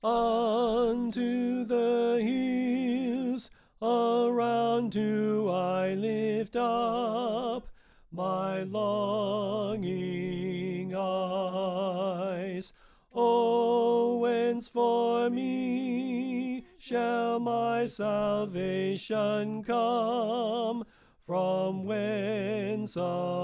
Unto the hills around do I lift up my longing eyes. O whence for me shall my salvation come? From whence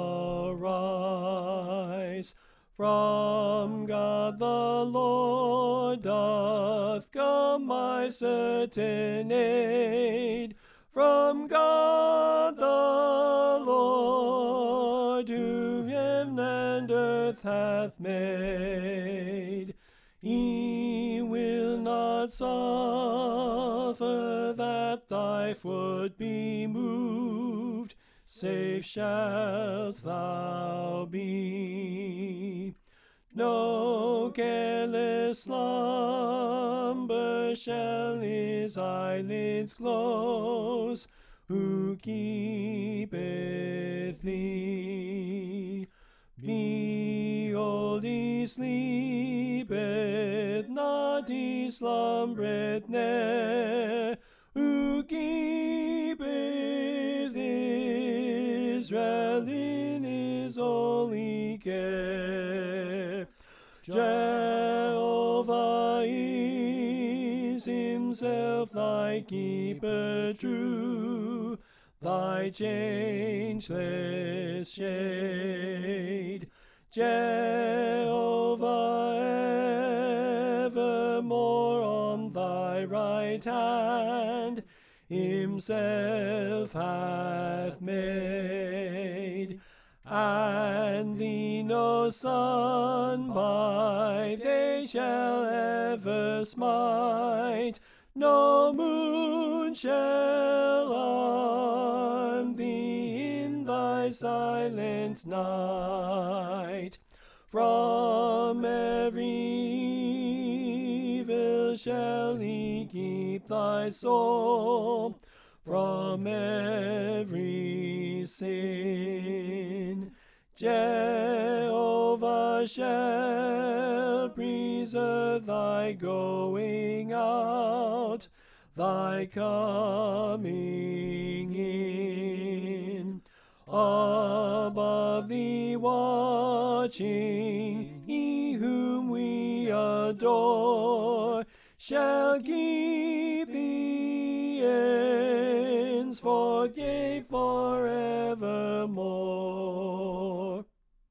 arise? From God the Lord doth come my certain aid. From God the Lord, who heaven and earth hath made. He will not suffer that thy foot be moved. Safe shalt thou be. No careless slumber shall his eyelids close, who keepeth thee. Behold, he sleepeth not, he slumbereth ne'er, who keepeth Israel in his holy care. Jehovah is himself thy keeper true, thy changeless shade. Jehovah evermore on thy right hand himself hath made. And thee no sun by day shall ever smite, no moon shall harm thee in thy silent night. From every evil shall he keep thy soul, from every sin. Jehovah shall preserve thy going out, thy coming in. Above thee watching, he whom we adore, shall keep thee henceforth, yea, forevermore.